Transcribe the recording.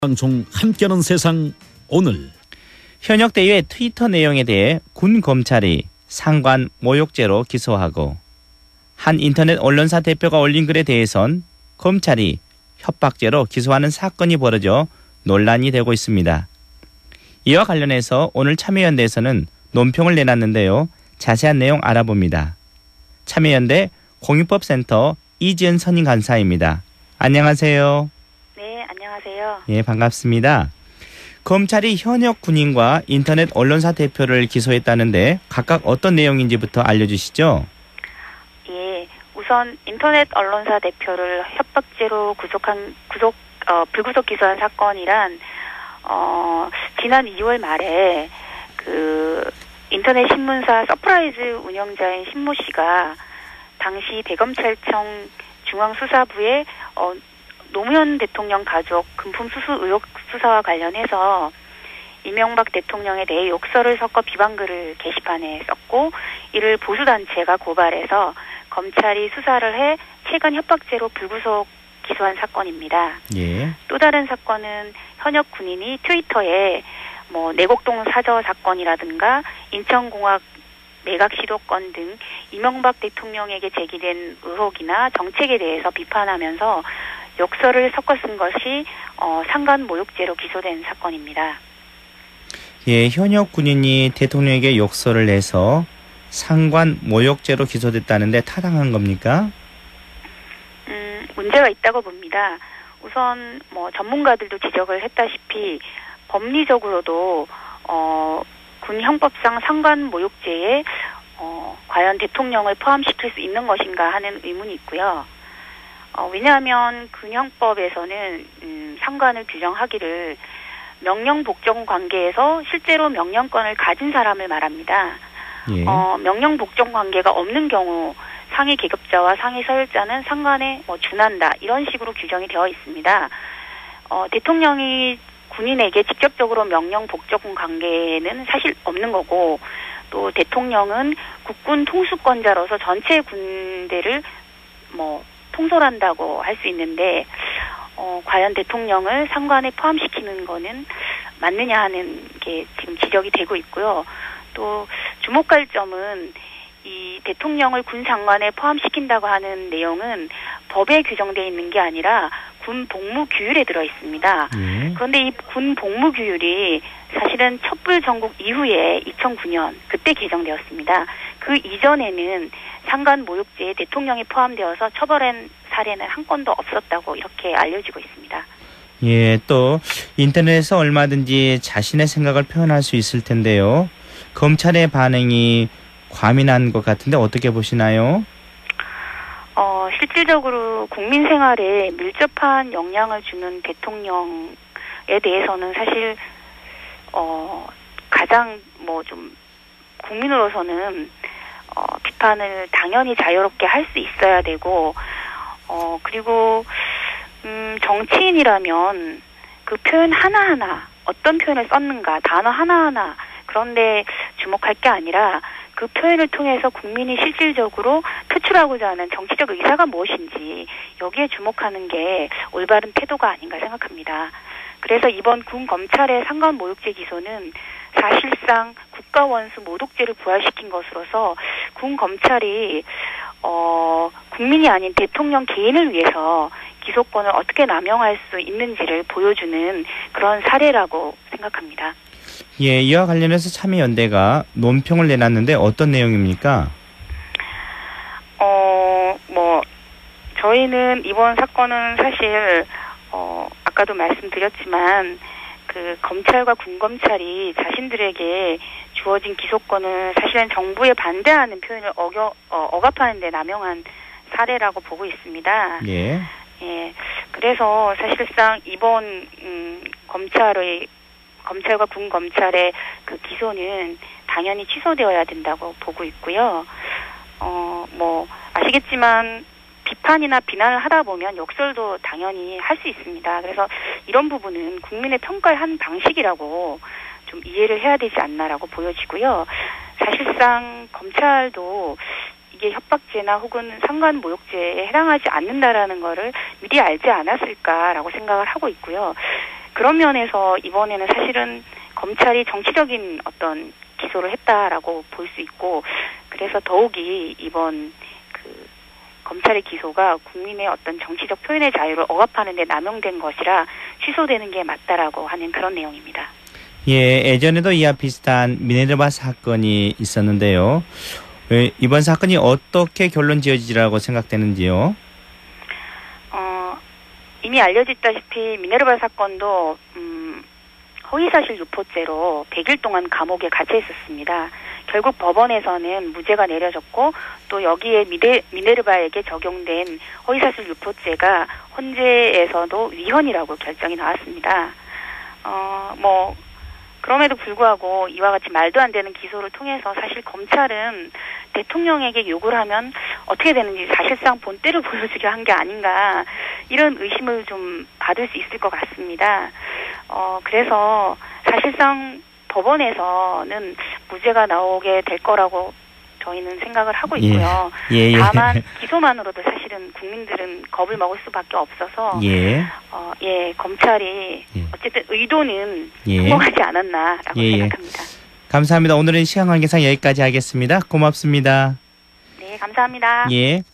방송 함께하는 세상. 오늘 현역 대위의 트위터 내용에 대해 군 검찰이 상관 모욕죄로 기소하고, 한 인터넷 언론사 대표가 올린 글에 대해선 검찰이 협박죄로 기소하는 사건이 벌어져 논란이 되고 있습니다. 이와 관련해서 오늘 참여연대에서는 논평을 내놨는데요. 자세한 내용 알아봅니다. 참여연대 공익법센터 이지은 선임 간사입니다. 안녕하세요. 네, 안녕하세요. 예, 반갑습니다. 검찰이 현역 군인과 인터넷 언론사 대표를 기소했다는데 각각 어떤 내용인지부터 알려주시죠. 예, 우선 인터넷 언론사 대표를 협박죄로 불구속 기소한 사건이란 지난 2월 말에 그 인터넷 신문사 서프라이즈 운영자인 신모 씨가 당시 대검찰청 중앙수사부에 노무현 대통령 가족 금품 수수 의혹 수사와 관련해서 이명박 대통령에 대해 욕설을 섞어 비방글을 게시판에 썼고, 이를 보수단체가 고발해서 검찰이 수사를 해 최근 협박죄로 불구속 기소한 사건입니다. 예. 또 다른 사건은 현역 군인이 트위터에 내곡동 사저 사건이라든가 인천공학 매각 시도건 등 이명박 대통령에게 제기된 의혹이나 정책에 대해서 비판하면서 욕설을 섞어 쓴 것이 상관 모욕죄로 기소된 사건입니다. 예, 현역 군인이 대통령에게 욕설을 해서 상관 모욕죄로 기소됐다는데 타당한 겁니까? 문제가 있다고 봅니다. 우선 전문가들도 지적을 했다시피 법리적으로도 군 형법상 상관 모욕죄에 과연 대통령을 포함시킬 수 있는 것인가 하는 의문이 있고요. 왜냐하면 군형법에서는 상관을 규정하기를 명령 복종 관계에서 실제로 명령권을 가진 사람을 말합니다. 예. 명령 복종 관계가 없는 경우 상위 계급자와 상위 서열자는 상관에 준한다, 이런 식으로 규정이 되어 있습니다. 대통령이 군인에게 직접적으로 명령 복종 관계는 사실 없는 거고, 또 대통령은 국군 통수권자로서 전체 군대를 통솔한다고 할 수 있는데, 과연 대통령을 상관에 포함시키는 거는 맞느냐 하는 게 지금 지적이 되고 있고요. 또 주목할 점은 이 대통령을 군 장관에 포함시킨다고 하는 내용은 법에 규정되어 있는 게 아니라 군 복무규율에 들어 있습니다. 그런데 이 군 복무규율이 사실은 촛불 전국 이후에 2009년 그때 개정되었습니다. 그 이전에는 상관 모욕죄에 대통령이 포함되어서 처벌한 사례는 한 건도 없었다고 이렇게 알려지고 있습니다. 예, 또 인터넷에서 얼마든지 자신의 생각을 표현할 수 있을 텐데요. 검찰의 반응이 과민한 것 같은데 어떻게 보시나요? 실질적으로 국민 생활에 밀접한 영향을 주는 대통령에 대해서는 사실 가장 좀 국민으로서는 비판을 당연히 자유롭게 할 수 있어야 되고, 그리고 정치인이라면 그 표현 하나하나, 어떤 표현을 썼는가, 단어 하나하나, 그런데 주목할 게 아니라 그 표현을 통해서 국민이 실질적으로 표출하고자 하는 정치적 의사가 무엇인지, 여기에 주목하는 게 올바른 태도가 아닌가 생각합니다. 그래서 이번 군 검찰의 상관 모욕죄 기소는 사실상 국가원수 모독죄를 부활시킨 것으로서 군 검찰이 국민이 아닌 대통령 개인을 위해서 기소권을 어떻게 남용할 수 있는지를 보여주는 그런 사례라고 생각합니다. 예, 이와 관련해서 참여연대가 논평을 내놨는데 어떤 내용입니까? 저희는 이번 사건은 사실 아까도 말씀드렸지만 그 검찰과 군검찰이 자신들에게 주어진 기소권을 사실은 정부에 반대하는 표현을 억압하는 데 남용한 사례라고 보고 있습니다. 예. 예. 그래서 사실상 이번 검찰과 군검찰의 그 기소는 당연히 취소되어야 된다고 보고 있고요. 아시겠지만 비판이나 비난을 하다 보면 욕설도 당연히 할 수 있습니다. 그래서 이런 부분은 국민의 평가의 한 방식이라고 좀 이해를 해야 되지 않나라고 보여지고요. 사실상 검찰도 이게 협박죄나 혹은 상관 모욕죄에 해당하지 않는다라는 거를 미리 알지 않았을까라고 생각을 하고 있고요. 그런 면에서 이번에는 사실은 검찰이 정치적인 어떤 기소를 했다라고 볼 수 있고, 그래서 더욱이 이번 그 검찰의 기소가 국민의 어떤 정치적 표현의 자유를 억압하는 데 남용된 것이라 취소되는 게 맞다라고 하는 그런 내용입니다. 예, 예전에도 이와 비슷한 미네르바 사건이 있었는데요. 이번 사건이 어떻게 결론 지어지라고 생각되는지요? 이미 알려졌다시피 미네르바 사건도 허위사실 유포죄로 100일 동안 감옥에 갇혀 있었습니다. 결국 법원에서는 무죄가 내려졌고, 또 여기에 미네르바에게 적용된 허위사실 유포죄가 헌재에서도 위헌이라고 결정이 나왔습니다. 그럼에도 불구하고 이와 같이 말도 안 되는 기소를 통해서 사실 검찰은 대통령에게 욕을 하면 어떻게 되는지 사실상 본때를 보여주려 한 게 아닌가, 이런 의심을 좀 받을 수 있을 것 같습니다. 그래서 사실상 법원에서는 무죄가 나오게 될 거라고 저희는 생각을 하고 있고요. 예. 다만 기소만으로도 사실은 국민들은 겁을 먹을 수밖에 없어서 검찰이 어쨌든 의도는 성공하지 않았나라고 생각합니다. 감사합니다. 오늘은 시간 관계상 여기까지 하겠습니다. 고맙습니다. 네, 감사합니다. 예.